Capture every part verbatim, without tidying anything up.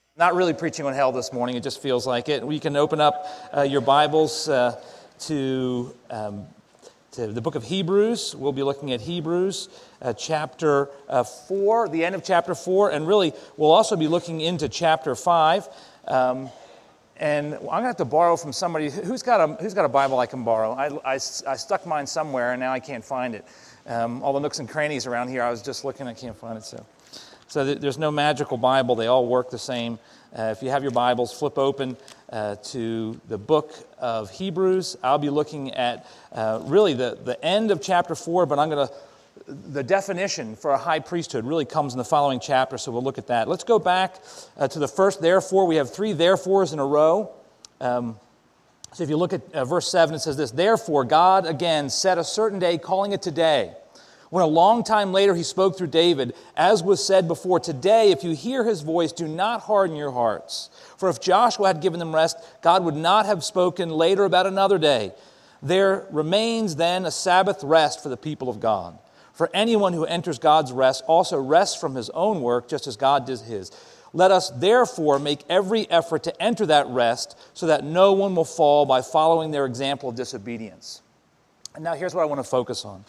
Not really preaching on hell this morning, it just feels like it. We can open up uh, your Bibles uh, to, um, to the book of Hebrews. We'll be looking at Hebrews uh, chapter uh, four, the end of chapter four, and really we'll also be looking into chapter five. Um, and I'm going to have to borrow from somebody. Who's got a, who's got a Bible I can borrow? I, I, I stuck mine somewhere and now I can't find it. Um, all the nooks and crannies around here, I was just looking, I can't find it, so... So there's no magical Bible. They all work the same. Uh, if you have your Bibles, flip open uh, to the book of Hebrews. I'll be looking at uh, really the, the end of chapter four, but I'm going to, the definition for a high priesthood really comes in the following chapter, so we'll look at that. Let's go back uh, to the first therefore. We have three therefores in a row. Um, so if you look at uh, verse seven, it says this, "Therefore God again set a certain day, calling it today. When a long time later he spoke through David, as was said before, today if you hear his voice, do not harden your hearts. For if Joshua had given them rest, God would not have spoken later about another day. There remains then a Sabbath rest for the people of God. For anyone who enters God's rest also rests from his own work, just as God did his. Let us therefore make every effort to enter that rest, so that no one will fall by following their example of disobedience." And now here's what I want to focus on.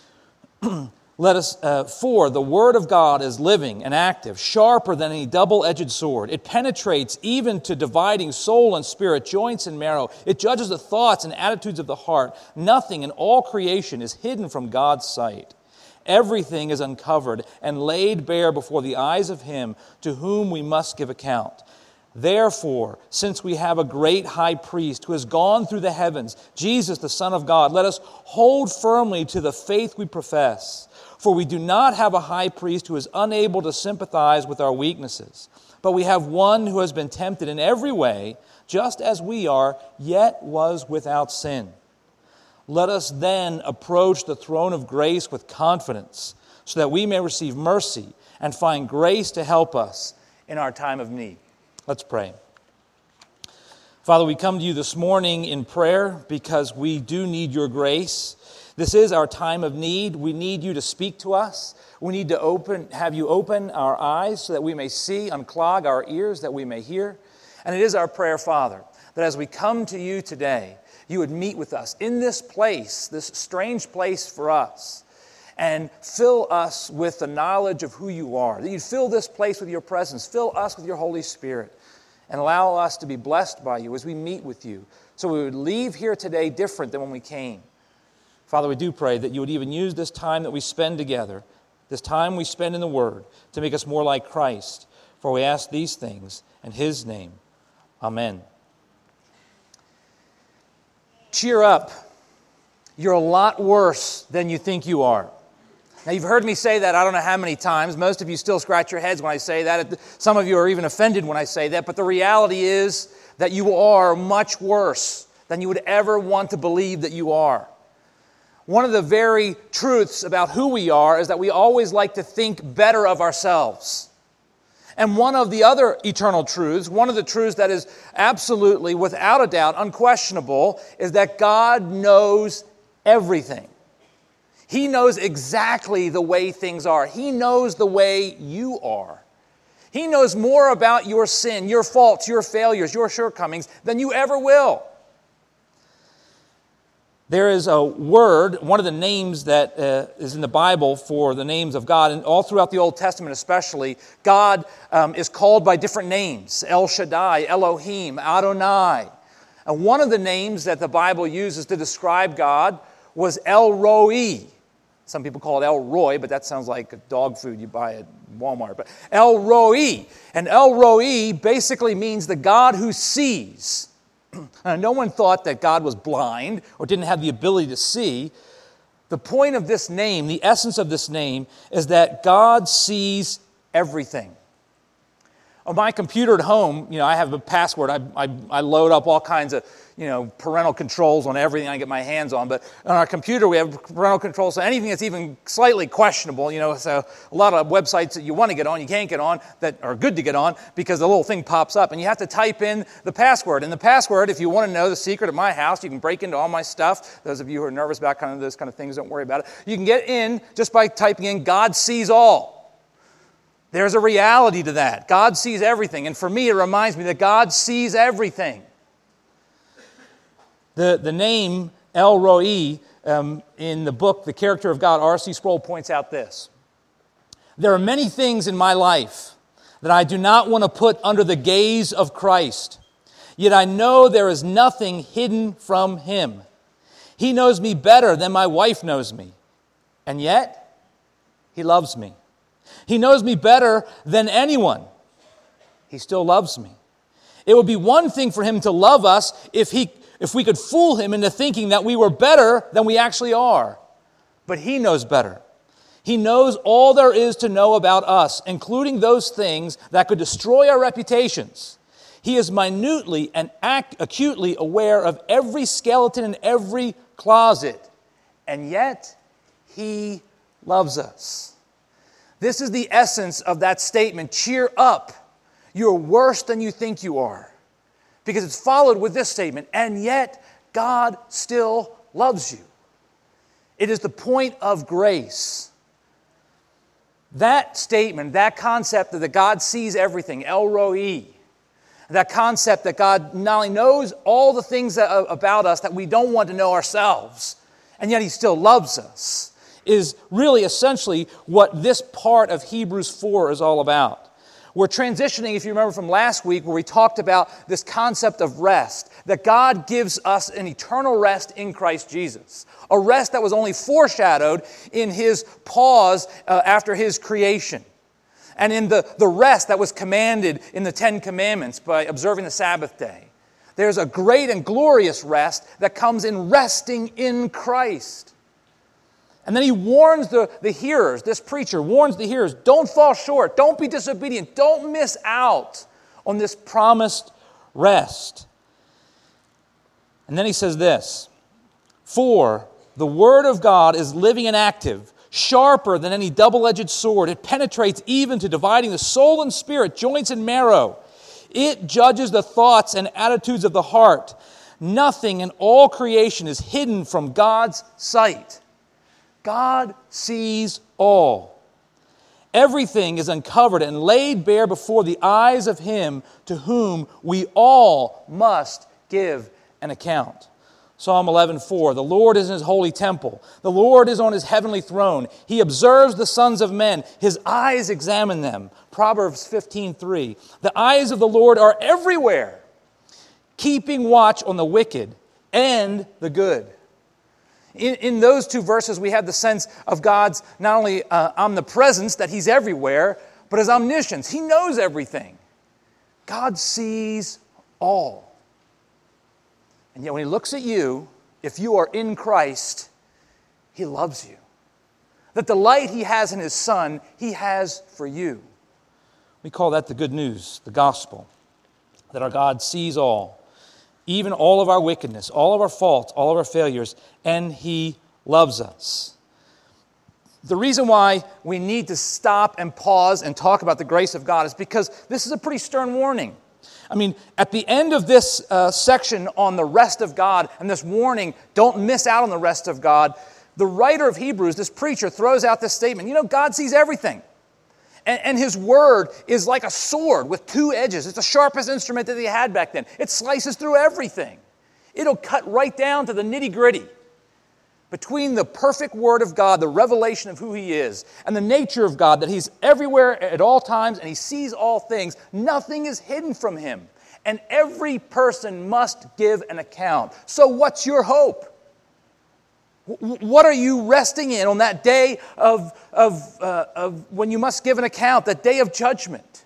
Let us, uh, for the word of God is living and active, sharper than any double-edged sword. It penetrates even to dividing soul and spirit, joints and marrow. It judges the thoughts and attitudes of the heart. Nothing in all creation is hidden from God's sight. Everything is uncovered and laid bare before the eyes of him to whom we must give account. Therefore, since we have a great high priest who has gone through the heavens, Jesus, the Son of God, let us hold firmly to the faith we profess. For we do not have a high priest who is unable to sympathize with our weaknesses, but we have one who has been tempted in every way, just as we are, yet was without sin. Let us then approach the throne of grace with confidence, so that we may receive mercy and find grace to help us in our time of need. Let's pray. Father, we come to you this morning in prayer because we do need your grace. This is our time of need. We need you to speak to us. We need to open, have you open our eyes so that we may see, unclog our ears that we may hear. And it is our prayer, Father, that as we come to you today, you would meet with us in this place, this strange place for us, and fill us with the knowledge of who you are. That you'd fill this place with your presence, fill us with your Holy Spirit, and allow us to be blessed by you as we meet with you, so we would leave here today different than when we came. Father, we do pray that you would even use this time that we spend together, this time we spend in the Word, to make us more like Christ. For we ask these things in his name. Amen. Cheer up. You're a lot worse than you think you are. Now, you've heard me say that I don't know how many times. Most of you still scratch your heads when I say that. Some of you are even offended when I say that. But the reality is that you are much worse than you would ever want to believe that you are. One of the very truths about who we are is that we always like to think better of ourselves. And one of the other eternal truths, one of the truths that is absolutely, without a doubt, unquestionable, is that God knows everything. He knows exactly the way things are. He knows the way you are. He knows more about your sin, your faults, your failures, your shortcomings than you ever will. There is a word, one of the names that uh, is in the Bible for the names of God, and all throughout the Old Testament especially, God um, is called by different names. El Shaddai, Elohim, Adonai. And one of the names that the Bible uses to describe God was El Roi. Some people call it El Roy, but that sounds like a dog food you buy at Walmart. But El Roi. And El Roi basically means the God who sees. No one thought that God was blind or didn't have the ability to see. The point of this name, the essence of this name, is that God sees everything. On my computer at home, you know, I have a password. I, I, I load up all kinds of, you know, parental controls on everything I get my hands on. But on our computer, we have parental controls. So anything that's even slightly questionable, you know, so a lot of websites that you want to get on, you can't get on, that are good to get on because the little thing pops up. And you have to type in the password. And the password, if you want to know the secret of my house, you can break into all my stuff. Those of you who are nervous about kind of those kind of things, don't worry about it. You can get in just by typing in God sees all. There's a reality to that. God sees everything. And for me, it reminds me that God sees everything. The, the name El Roi, um, in the book, The Character of God, R C Sproul points out this. There are many things in my life that I do not want to put under the gaze of Christ. Yet I know there is nothing hidden from Him. He knows me better than my wife knows me. And yet, He loves me. He knows me better than anyone. He still loves me. It would be one thing for Him to love us if he, if we could fool Him into thinking that we were better than we actually are. But He knows better. He knows all there is to know about us, including those things that could destroy our reputations. He is minutely and ac- acutely aware of every skeleton in every closet. And yet, He loves us. This is the essence of that statement, cheer up. You're worse than you think you are. Because it's followed with this statement, and yet God still loves you. It is the point of grace. That statement, that concept that God sees everything, El Roi, that concept that God not only knows all the things that, about us that we don't want to know ourselves, and yet He still loves us, is really essentially what this part of Hebrews four is all about. We're transitioning, if you remember from last week, where we talked about this concept of rest, that God gives us an eternal rest in Christ Jesus. A rest that was only foreshadowed in His pause uh, after His creation. And in the, the rest that was commanded in the Ten Commandments by observing the Sabbath day. There's a great and glorious rest that comes in resting in Christ. And then He warns the, the hearers, this preacher warns the hearers, don't fall short, don't be disobedient, don't miss out on this promised rest. And then he says this, for the Word of God is living and active, sharper than any double-edged sword. It penetrates even to dividing the soul and spirit, joints and marrow. It judges the thoughts and attitudes of the heart. Nothing in all creation is hidden from God's sight. God sees all. Everything is uncovered and laid bare before the eyes of Him to whom we all must give an account. Psalm eleven four, the Lord is in His holy temple. The Lord is on His heavenly throne. He observes the sons of men. His eyes examine them. Proverbs fifteen three, the eyes of the Lord are everywhere, keeping watch on the wicked and the good. In, in those two verses, we have the sense of God's not only uh, omnipresence, that He's everywhere, but His omniscience. He knows everything. God sees all. And yet when He looks at you, if you are in Christ, He loves you. The delight He has in His Son, He has for you. We call that the good news, the gospel, that our God sees all. Even all of our wickedness, all of our faults, all of our failures, and He loves us. The reason why we need to stop and pause and talk about the grace of God is because this is a pretty stern warning. I mean, at the end of this uh, section on the rest of God and this warning, don't miss out on the rest of God, the writer of Hebrews, this preacher, throws out this statement. You know, God sees everything. And, and His Word is like a sword with two edges. It's the sharpest instrument that they had back then. It slices through everything. It'll cut right down to the nitty-gritty. Between the perfect Word of God, the revelation of who He is, and the nature of God, that He's everywhere at all times and He sees all things, nothing is hidden from Him. And every person must give an account. So what's your hope? What are you resting in on that day of, of, uh, of when you must give an account, that day of judgment?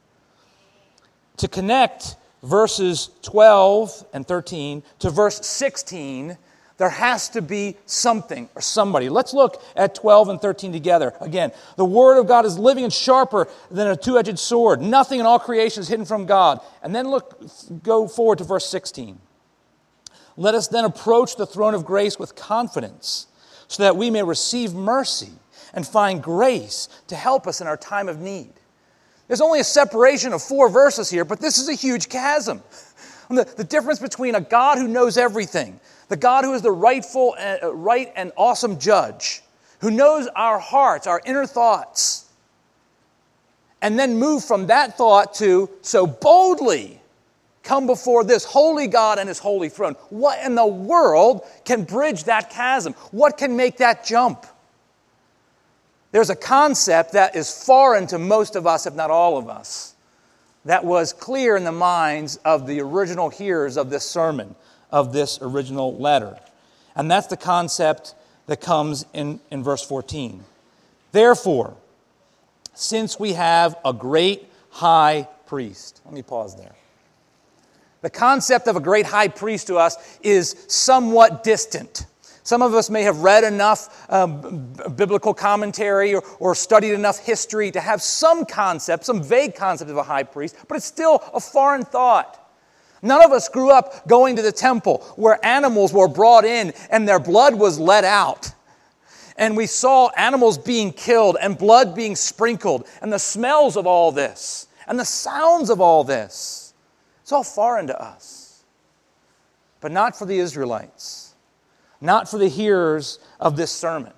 To connect verses twelve and thirteen to verse sixteen, there has to be something or somebody. Let's look at twelve and thirteen together. Again, the Word of God is living and sharper than a two-edged sword. Nothing in all creation is hidden from God. And then look, go forward to verse sixteen. Let us then approach the throne of grace with confidence, so that we may receive mercy and find grace to help us in our time of need. There's only a separation of four verses here, but this is a huge chasm. The, the difference between a God who knows everything, the God who is the rightful, uh, right and awesome judge, who knows our hearts, our inner thoughts, and then move from that thought to so boldly come before this holy God and His holy throne. What in the world can bridge that chasm? What can make that jump? There's a concept that is foreign to most of us, if not all of us, that was clear in the minds of the original hearers of this sermon, of this original letter. And that's the concept that comes in, in verse fourteen. Therefore, since we have a great high priest. Let me pause there. The concept of a great high priest to us is somewhat distant. Some of us may have read enough um, biblical commentary or, or studied enough history to have some concept, some vague concept of a high priest, but it's still a foreign thought. None of us grew up going to the temple where animals were brought in and their blood was let out. And we saw animals being killed and blood being sprinkled and the smells of all this and the sounds of all this. It's all foreign to us. But not for the Israelites. Not for the hearers of this sermon.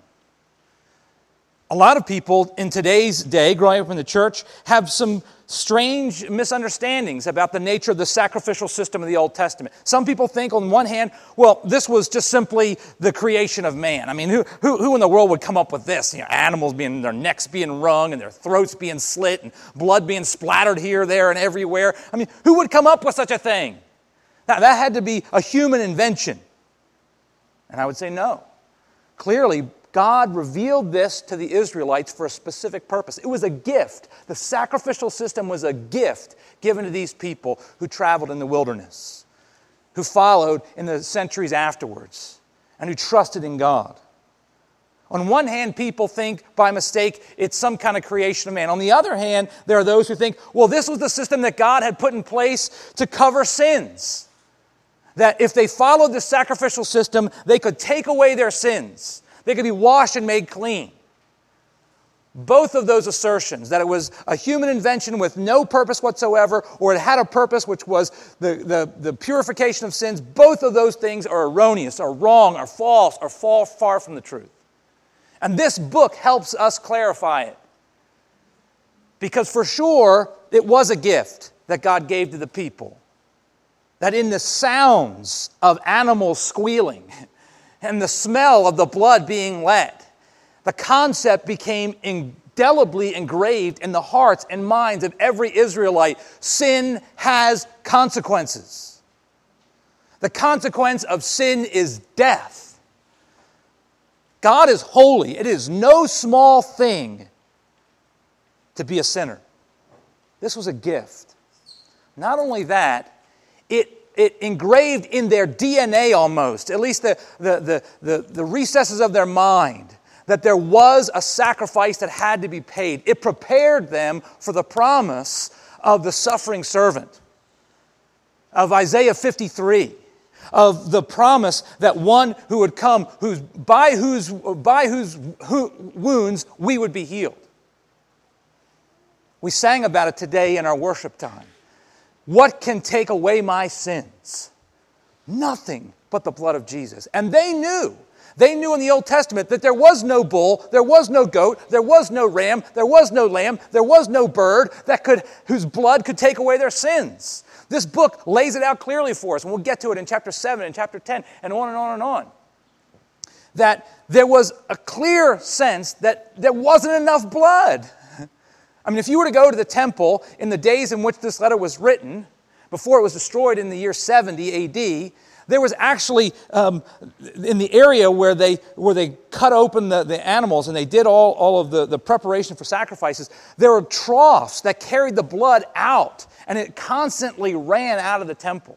A lot of people in today's day, growing up in the church, have some strange misunderstandings about the nature of the sacrificial system of the Old Testament. Some people think, on one hand, well, this was just simply the creation of man. I mean, who, who, who in the world would come up with this? You know, animals being, their necks being wrung and their throats being slit and blood being splattered here, there, and everywhere. I mean, who would come up with such a thing? Now, that had to be a human invention. And I would say no. Clearly, God revealed this to the Israelites for a specific purpose. It was a gift. The sacrificial system was a gift given to these people who traveled in the wilderness, who followed in the centuries afterwards, and who trusted in God. On one hand, people think by mistake it's some kind of creation of man. On the other hand, there are those who think, well, this was the system that God had put in place to cover sins. That if they followed the sacrificial system, they could take away their sins. They could be washed and made clean. Both of those assertions, that it was a human invention with no purpose whatsoever, or it had a purpose which was the, the, the purification of sins, both of those things are erroneous, are wrong, are false, or fall far from the truth. And this book helps us clarify it. Because for sure, it was a gift that God gave to the people. That in the sounds of animals squealing and the smell of the blood being let, the concept became indelibly engraved in the hearts and minds of every Israelite. Sin has consequences. The consequence of sin is death. God is holy. It is no small thing to be a sinner. This was a gift. Not only that, It, it engraved in their D N A almost, at least the, the, the, the, the recesses of their mind, that there was a sacrifice that had to be paid. It prepared them for the promise of the suffering servant, of Isaiah fifty-three, of the promise that one who would come, whose, by whose, by whose who, wounds we would be healed. We sang about it today in our worship time. What can take away my sins? Nothing but the blood of Jesus. And they knew. They knew in the Old Testament that there was no bull, there was no goat, there was no ram, there was no lamb, there was no bird that could, whose blood could take away their sins. This book lays it out clearly for us, and we'll get to it in chapter seven and chapter ten, and on and on and on. That there was a clear sense that there wasn't enough blood. I mean, if you were to go to the temple in the days in which this letter was written, before it was destroyed in the year seventy A D, there was actually, um, in the area where they where they cut open the, the animals and they did all, all of the, the preparation for sacrifices, there were troughs that carried the blood out, and it constantly ran out of the temple.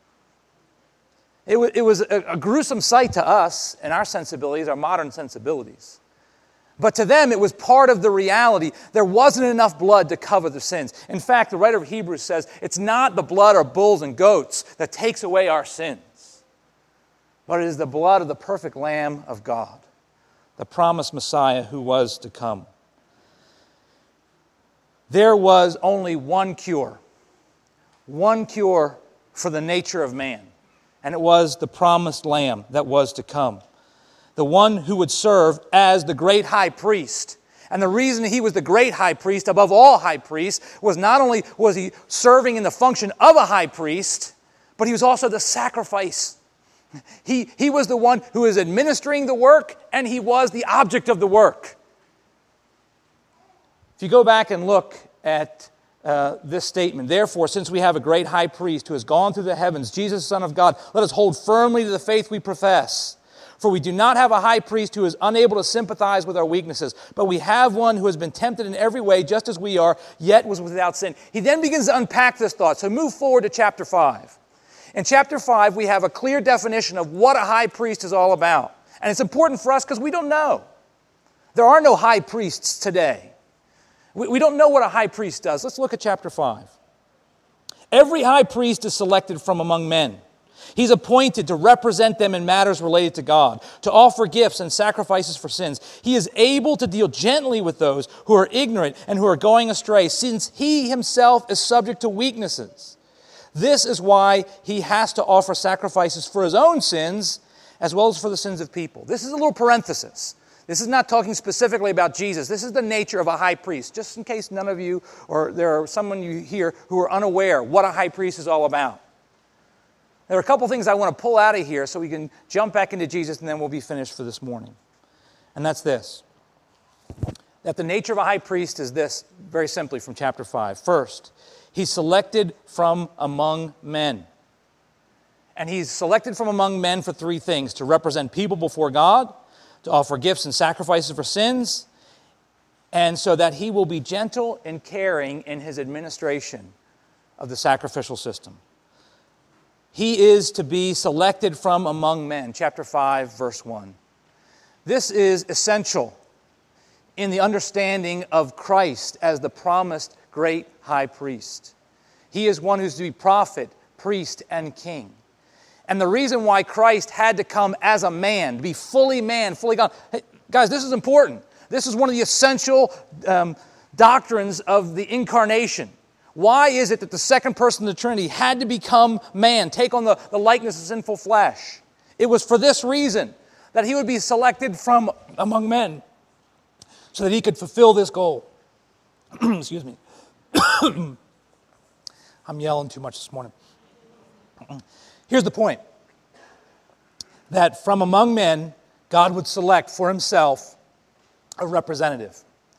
It was, it was a, a gruesome sight to us and our sensibilities, our modern sensibilities. But to them, it was part of the reality. There wasn't enough blood to cover the sins. In fact, the writer of Hebrews says, it's not the blood of bulls and goats that takes away our sins, but it is the blood of the perfect Lamb of God, the promised Messiah who was to come. There was only one cure, one cure for the nature of man, and it was the promised Lamb that was to come. The one who would serve as the great high priest. And the reason he was the great high priest above all high priests was not only was he serving in the function of a high priest, but he was also the sacrifice. He, he was the one who was administering the work, and he was the object of the work. If you go back and look at uh, this statement, therefore, since we have a great high priest who has gone through the heavens, Jesus, the Son of God, let us hold firmly to the faith we profess. For we do not have a high priest who is unable to sympathize with our weaknesses, but we have one who has been tempted in every way, just as we are, yet was without sin. He then begins to unpack this thought. So move forward to chapter five. In chapter five, we have a clear definition of what a high priest is all about. And it's important for us because we don't know. There are no high priests today. We, we don't know what a high priest does. Let's look at chapter five. Every high priest is selected from among men. He's appointed to represent them in matters related to God, to offer gifts and sacrifices for sins. He is able to deal gently with those who are ignorant and who are going astray, since he himself is subject to weaknesses. This is why he has to offer sacrifices for his own sins as well as for the sins of people. This is a little parenthesis. This is not talking specifically about Jesus. This is the nature of a high priest, just in case none of you or there are someone you hear who are unaware what a high priest is all about. There are a couple things I want to pull out of here so we can jump back into Jesus and then we'll be finished for this morning. And that's this. That the nature of a high priest is this, very simply from chapter five. First, he's selected from among men. And he's selected from among men for three things: to represent people before God, to offer gifts and sacrifices for sins, and so that he will be gentle and caring in his administration of the sacrificial system. He is to be selected from among men. Chapter five, verse one. This is essential in the understanding of Christ as the promised great high priest. He is one who's to be prophet, priest, and king. And the reason why Christ had to come as a man, to be fully man, fully God. Hey, guys, this is important. This is one of the essential um, doctrines of the incarnation. Why is it that the second person of the Trinity had to become man, take on the, the likeness of sinful flesh? It was for this reason, that he would be selected from among men, so that he could fulfill this goal. Excuse me. I'm yelling too much this morning. Here's the point. That from among men, God would select for himself a representative.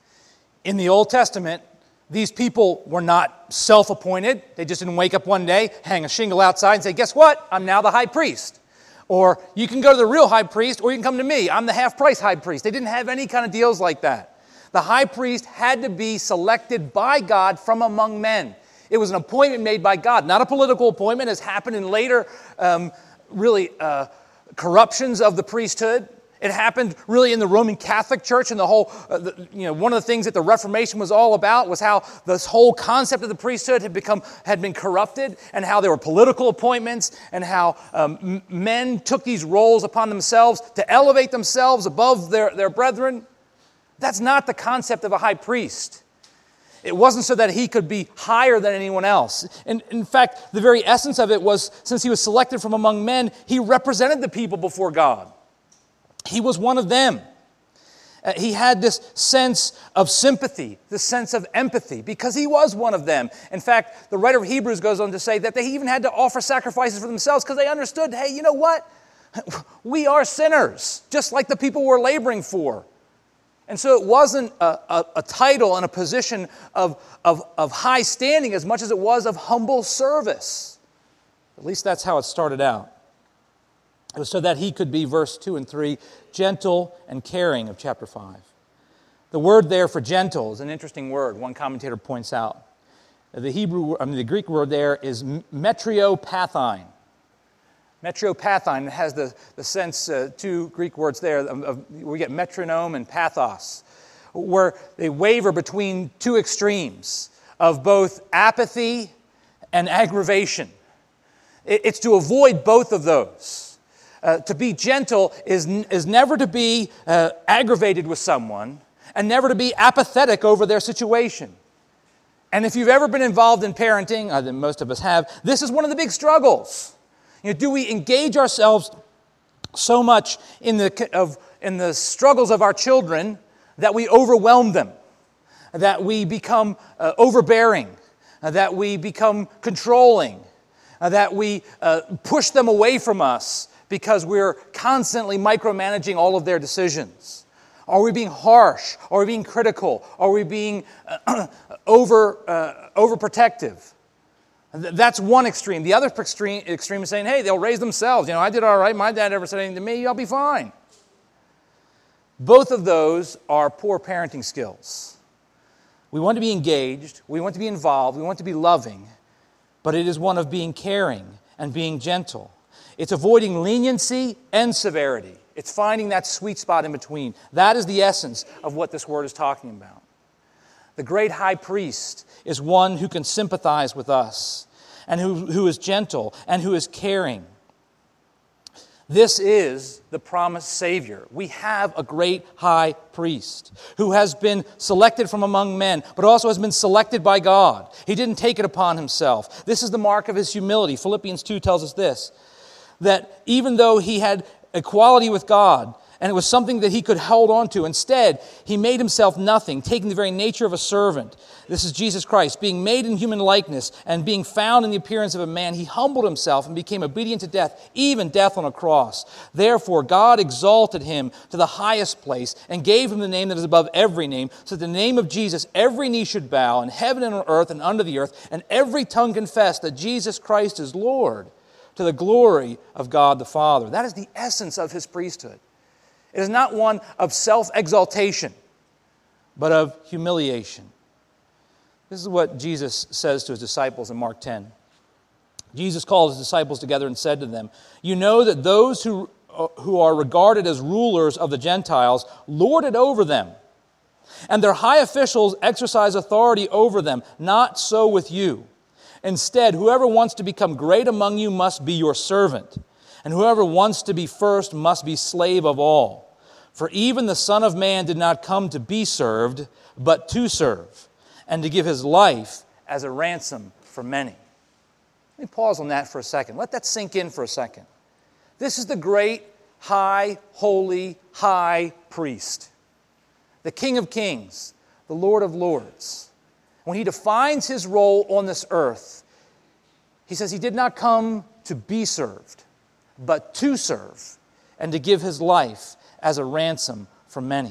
In the Old Testament, these people were not self-appointed. They just didn't wake up one day, hang a shingle outside and say, guess what? I'm now the high priest. Or you can go to the real high priest, or you can come to me. I'm the half-price high priest. They didn't have any kind of deals like that. The high priest had to be selected by God from among men. It was an appointment made by God, not a political appointment, as happened in later, um, really, uh, corruptions of the priesthood. It happened really in the Roman Catholic Church, and the whole, uh, the, you know, one of the things that the Reformation was all about was how this whole concept of the priesthood had become, had been corrupted, and how there were political appointments, and how um, m- men took these roles upon themselves to elevate themselves above their, their brethren. That's not the concept of a high priest. It wasn't so that he could be higher than anyone else. And in fact, the very essence of it was, since he was selected from among men, he represented the people before God. He was one of them. Uh, he had this sense of sympathy, this sense of empathy, because he was one of them. In fact, the writer of Hebrews goes on to say that they even had to offer sacrifices for themselves because they understood, hey, you know what? We are sinners, just like the people we're laboring for. And so it wasn't a, a, a title and a position of, of, of high standing as much as it was of humble service. At least that's how it started out. It was so that he could be, verse two and three, gentle and caring of chapter five. The word there for gentle is an interesting word, one commentator points out. The Hebrew, I mean, the Greek word there is metriopathine. Metriopathine has the, the sense, uh, two Greek words there, of, of, we get metronome and pathos, where they waver between two extremes of both apathy and aggravation. It, it's to avoid both of those. Uh, to be gentle is, is never to be uh, aggravated with someone and never to be apathetic over their situation. And if you've ever been involved in parenting, uh, most of us have, this is one of the big struggles. You know, do we engage ourselves so much in the, of, in the struggles of our children that we overwhelm them, that we become uh, overbearing, uh, that we become controlling, uh, that we uh, push them away from us because we're constantly micromanaging all of their decisions? Are we being harsh? Are we being critical? Are we being uh, over uh, overprotective? That's one extreme. The other extreme, extreme is saying, hey, they'll raise themselves. You know, I did all right. My dad never said anything to me. I'll be fine. Both of those are poor parenting skills. We want to be engaged. We want to be involved. We want to be loving. But it is one of being caring and being gentle. It's avoiding leniency and severity. It's finding that sweet spot in between. That is the essence of what this word is talking about. The great high priest is one who can sympathize with us and who, who is gentle and who is caring. This is the promised Savior. We have a great high priest who has been selected from among men, but also has been selected by God. He didn't take it upon himself. This is the mark of his humility. Philippians two tells us this, that even though he had equality with God, and it was something that he could hold on to. Instead, he made himself nothing, taking the very nature of a servant. This is Jesus Christ. Being made in human likeness and being found in the appearance of a man, he humbled himself and became obedient to death, even death on a cross. Therefore, God exalted him to the highest place and gave him the name that is above every name, so that in the name of Jesus every knee should bow in heaven and on earth and under the earth, and every tongue confess that Jesus Christ is Lord, to the glory of God the Father. That is the essence of his priesthood. It is not one of self-exaltation, but of humiliation. This is what Jesus says to his disciples in Mark ten. Jesus called his disciples together and said to them, "You know that those who, uh, who are regarded as rulers of the Gentiles lord it over them, and their high officials exercise authority over them. Not so with you. Instead, whoever wants to become great among you must be your servant, and whoever wants to be first must be slave of all. For even the Son of Man did not come to be served, but to serve, and to give his life as a ransom for many." Let me pause on that for a second. Let that sink in for a second. This is the great, high, holy, high priest, the King of Kings, the Lord of Lords. When he defines his role on this earth, he says he did not come to be served, but to serve, and to give his life as a ransom for many.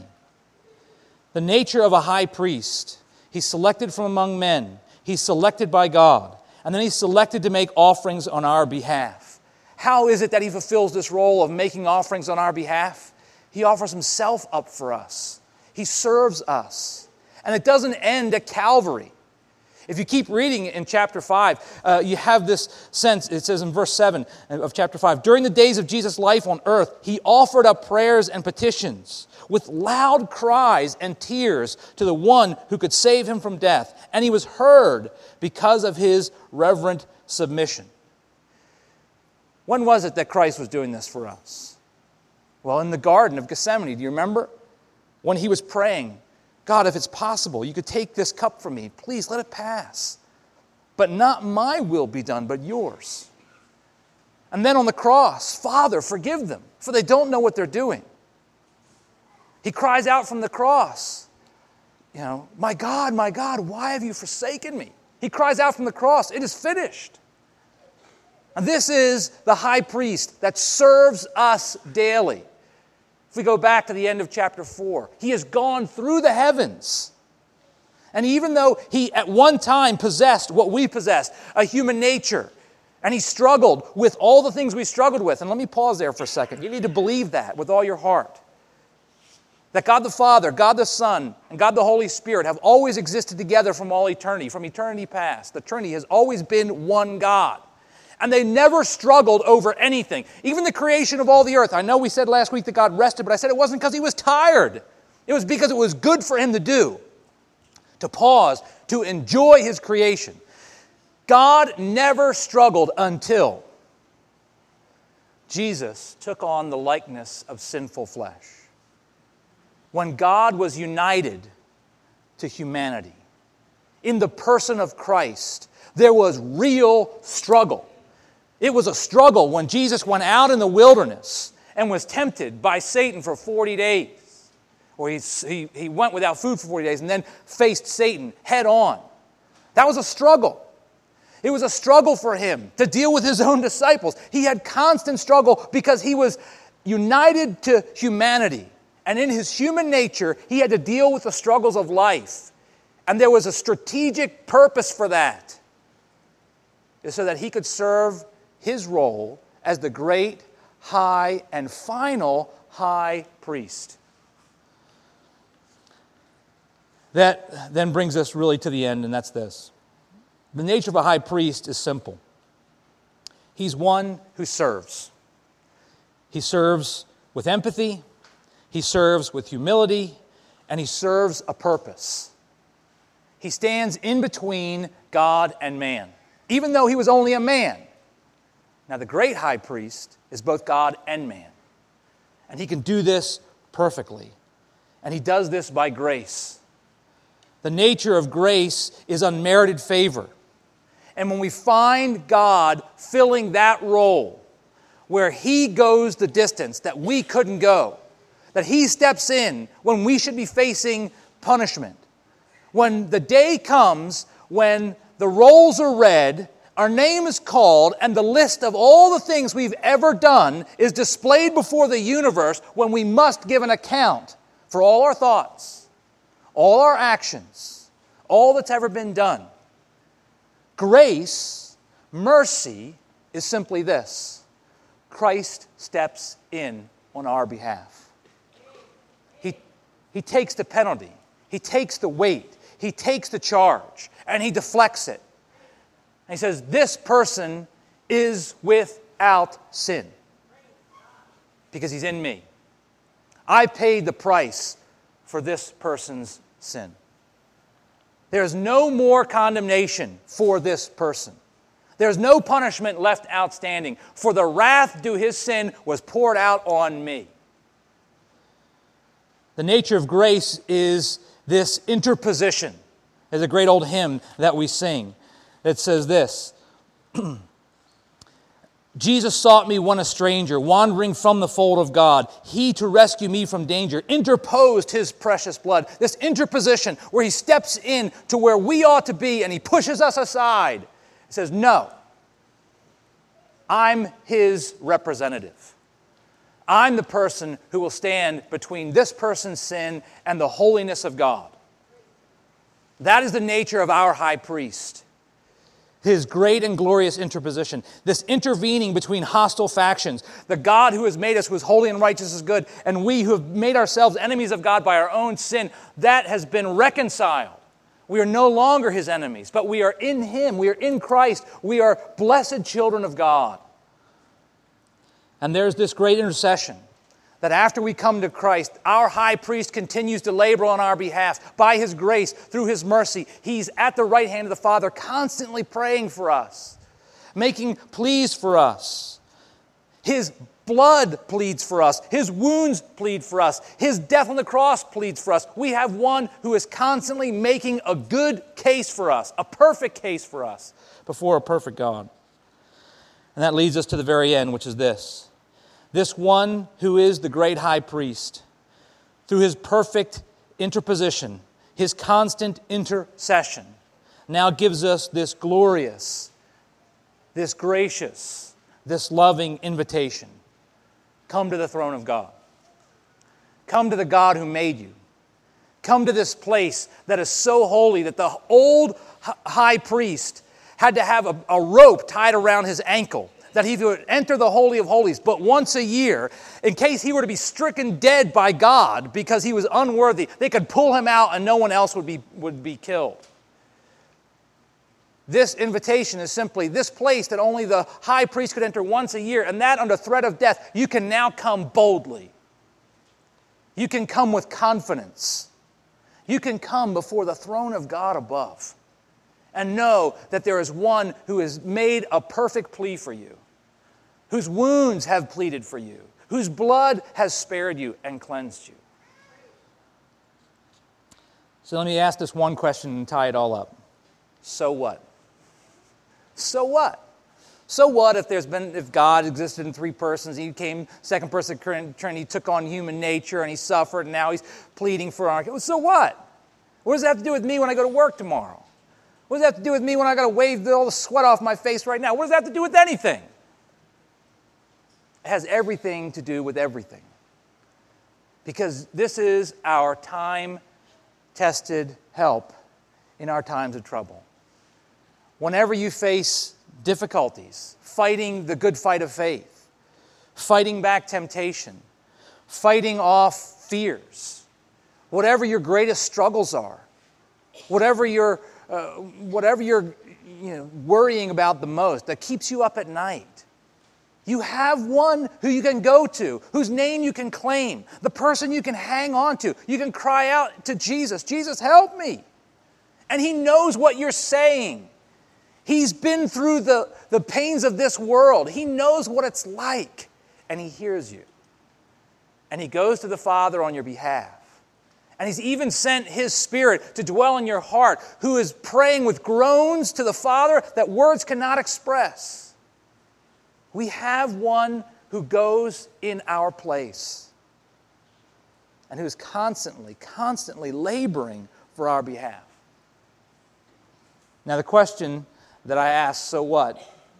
The nature of a high priest: he's selected from among men, he's selected by God, and then he's selected to make offerings on our behalf. How is it that he fulfills this role of making offerings on our behalf? He offers himself up for us. He serves us. And it doesn't end at Calvary. If you keep reading in chapter five, uh, you have this sense. It says in verse seven of chapter five, "During the days of Jesus' life on earth, he offered up prayers and petitions with loud cries and tears to the one who could save him from death. And he was heard because of his reverent submission." When was it that Christ was doing this for us? Well, in the Garden of Gethsemane. Do you remember? When he was praying, "God, if it's possible, you could take this cup from me. Please let it pass. But not my will be done, but yours." And then on the cross, "Father, forgive them, for they don't know what they're doing." He cries out from the cross, you know, "My God, my God, why have you forsaken me?" He cries out from the cross, "It is finished." And this is the high priest that serves us daily. If we go back to the end of chapter four, he has gone through the heavens. And even though he at one time possessed what we possessed, a human nature, and he struggled with all the things we struggled with. And let me pause there for a second. You need to believe that with all your heart. That God the Father, God the Son, and God the Holy Spirit have always existed together from all eternity, from eternity past. The Trinity has always been one God. And they never struggled over anything. Even the creation of all the earth. I know we said last week that God rested, but I said it wasn't because he was tired. It was because it was good for him to do. To pause, to enjoy his creation. God never struggled until Jesus took on the likeness of sinful flesh. When God was united to humanity, in the person of Christ, there was real struggle. It was a struggle when Jesus went out in the wilderness and was tempted by Satan for forty days. or he, he, he went without food for forty days and then faced Satan head on. That was a struggle. It was a struggle for him to deal with his own disciples. He had constant struggle because he was united to humanity. And in his human nature, he had to deal with the struggles of life. And there was a strategic purpose for that. It's so that he could serve his role as the great, high, and final high priest. That then brings us really to the end, and that's this. The nature of a high priest is simple. He's one who serves. He serves with empathy, he serves with humility, and he serves a purpose. He stands in between God and man, even though he was only a man. Now, the great high priest is both God and man, and he can do this perfectly, and he does this by grace. The nature of grace is unmerited favor. And when we find God filling that role, where he goes the distance that we couldn't go, that he steps in when we should be facing punishment, when the day comes when the rolls are read, our name is called, and the list of all the things we've ever done is displayed before the universe, when we must give an account for all our thoughts, all our actions, all that's ever been done. Grace, mercy, is simply this: Christ steps in on our behalf. He, he takes the penalty. He takes the weight. He takes the charge, and he deflects it. And he says, this person is without sin because he's in me. I paid the price for this person's sin. There is no more condemnation for this person. There's no punishment left outstanding, for the wrath due his sin was poured out on me. The nature of grace is this interposition. There's a great old hymn that we sing that says this: Jesus sought me when a stranger, wandering from the fold of God. He, to rescue me from danger, interposed his precious blood. This interposition where he steps in to where we ought to be and he pushes us aside. He says, no, I'm his representative. I'm the person who will stand between this person's sin and the holiness of God. That is the nature of our high priest. His great and glorious interposition, this intervening between hostile factions, the God who has made us, who is holy and righteous is good, and we who have made ourselves enemies of God by our own sin, that has been reconciled. We are no longer his enemies, but we are in him. We are in Christ. We are blessed children of God. And there's this great intercession that after we come to Christ, our high priest continues to labor on our behalf by his grace, through his mercy. He's at the right hand of the Father, constantly praying for us, making pleas for us. His blood pleads for us. His wounds plead for us. His death on the cross pleads for us. We have one who is constantly making a good case for us, a perfect case for us, before a perfect God. And that leads us to the very end, which is this. This one who is the great high priest, through his perfect interposition, his constant intercession, now gives us this glorious, this gracious, this loving invitation. Come to the throne of God. Come to the God who made you. Come to this place that is so holy that the old high priest had to have a, a rope tied around his ankle, that he would enter the Holy of Holies but once a year, in case he were to be stricken dead by God because he was unworthy. They could pull him out and no one else would be, would be killed. This invitation is simply this place that only the high priest could enter once a year, and that under threat of death. You can now come boldly. You can come with confidence. You can come before the throne of God above and know that there is one who has made a perfect plea for you, whose wounds have pleaded for you, whose blood has spared you and cleansed you. So let me ask this one question and tie it all up. So what? So what? So what if there's been if God existed in three persons, he came second person of the Trinity, he took on human nature and he suffered, and now he's pleading for our. So what? What does that have to do with me when I go to work tomorrow? What does that have to do with me when I got to wave all the sweat off my face right now? What does that have to do with anything? It has everything to do with everything. Because this is our time-tested help in our times of trouble. Whenever you face difficulties, fighting the good fight of faith, fighting back temptation, fighting off fears, whatever your greatest struggles are, whatever you're, uh, whatever you're you know, worrying about the most that keeps you up at night, you have one who you can go to, whose name you can claim, the person you can hang on to. You can cry out to Jesus, Jesus, help me. And he knows what you're saying. He's been through the, the pains of this world. He knows what it's like. And he hears you. And he goes to the Father on your behalf. And he's even sent his Spirit to dwell in your heart, who is praying with groans to the Father that words cannot express. We have one who goes in our place and who is constantly, constantly laboring for our behalf. Now, the question that I ask, so what,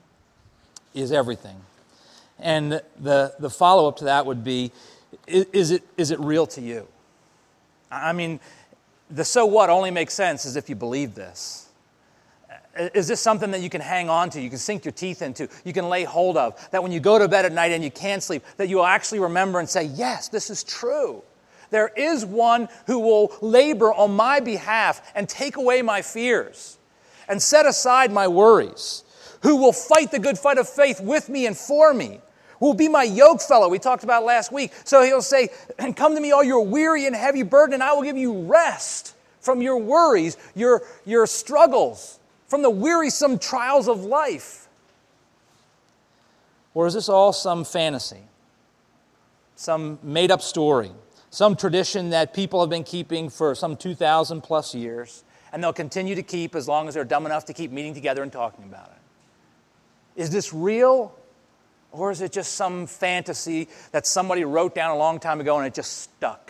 is everything. And the, the follow-up to that would be, is, is, it, is it real to you? I mean, the so what only makes sense as if you believe this. Is this something that you can hang on to, you can sink your teeth into, you can lay hold of, that when you go to bed at night and you can't sleep, that you will actually remember and say, yes, this is true. There is one who will labor on my behalf and take away my fears and set aside my worries, who will fight the good fight of faith with me and for me, who will be my yoke fellow we talked about last week. So he'll say, and come to me all your weary and heavy burden, and I will give you rest from your worries, your, your struggles, from the wearisome trials of life? Or is this all some fantasy, some made-up story, some tradition that people have been keeping for some two thousand plus years, and they'll continue to keep as long as they're dumb enough to keep meeting together and talking about it? Is this real, or is it just some fantasy that somebody wrote down a long time ago and it just stuck?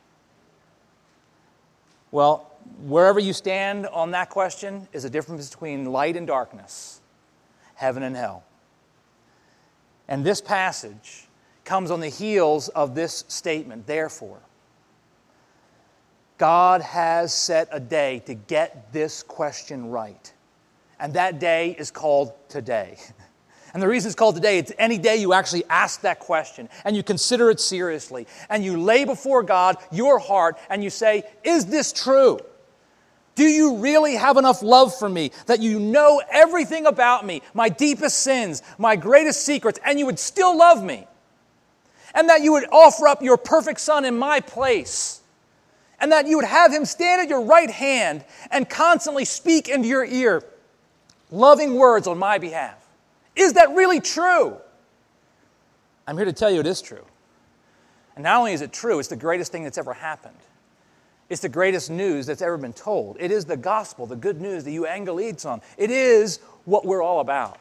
Well, wherever you stand on that question is a difference between light and darkness, heaven and hell. And this passage comes on the heels of this statement, therefore. God has set a day to get this question right. And that day is called today. And the reason it's called today, it's any day you actually ask that question and you consider it seriously and you lay before God your heart and you say, is this true? Do you really have enough love for me that you know everything about me, my deepest sins, my greatest secrets, and you would still love me? And that you would offer up your perfect Son in my place? And that you would have him stand at your right hand and constantly speak into your ear loving words on my behalf? Is that really true? I'm here to tell you it is true. And not only is it true, it's the greatest thing that's ever happened. It's the greatest news that's ever been told. It is the gospel, the good news, the euangelion. It is what we're all about.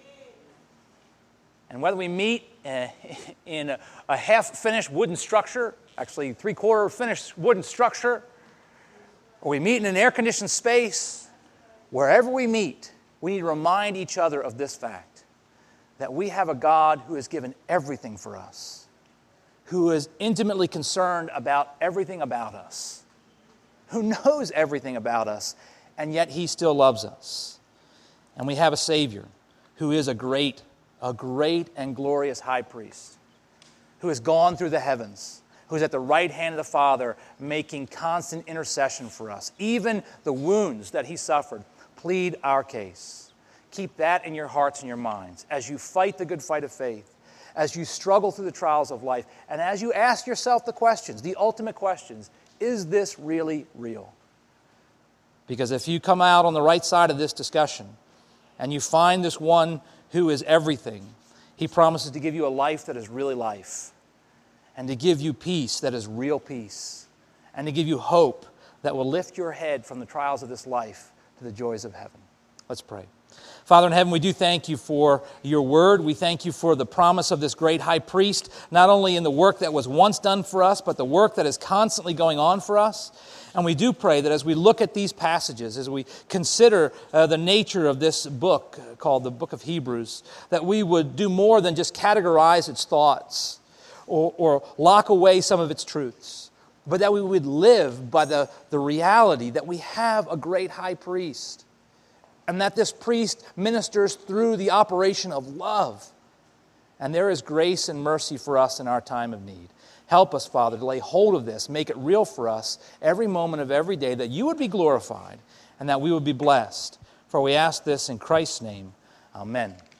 And whether we meet uh, in a, a half-finished wooden structure, actually three-quarter finished wooden structure, or we meet in an air-conditioned space, wherever we meet, we need to remind each other of this fact, that we have a God who has given everything for us, who is intimately concerned about everything about us, who knows everything about us, and yet he still loves us. And we have a Savior who is a great, a great and glorious high priest, who has gone through the heavens, who is at the right hand of the Father, making constant intercession for us. Even the wounds that he suffered plead our case. Keep that in your hearts and your minds as you fight the good fight of faith, as you struggle through the trials of life, and as you ask yourself the questions, the ultimate questions. Is this really real? Because if you come out on the right side of this discussion and you find this one who is everything, he promises to give you a life that is really life, and to give you peace that is real peace, and to give you hope that will lift your head from the trials of this life to the joys of heaven. Let's pray. Father in heaven, we do thank you for your word. We thank you for the promise of this great high priest, not only in the work that was once done for us, but the work that is constantly going on for us. And we do pray that as we look at these passages, as we consider uh, the nature of this book called the Book of Hebrews, that we would do more than just categorize its thoughts or, or lock away some of its truths, but that we would live by the, the reality that we have a great high priest, and that this priest ministers through the operation of love. And there is grace and mercy for us in our time of need. Help us, Father, to lay hold of this, make it real for us every moment of every day, that you would be glorified and that we would be blessed. For we ask this in Christ's name. Amen.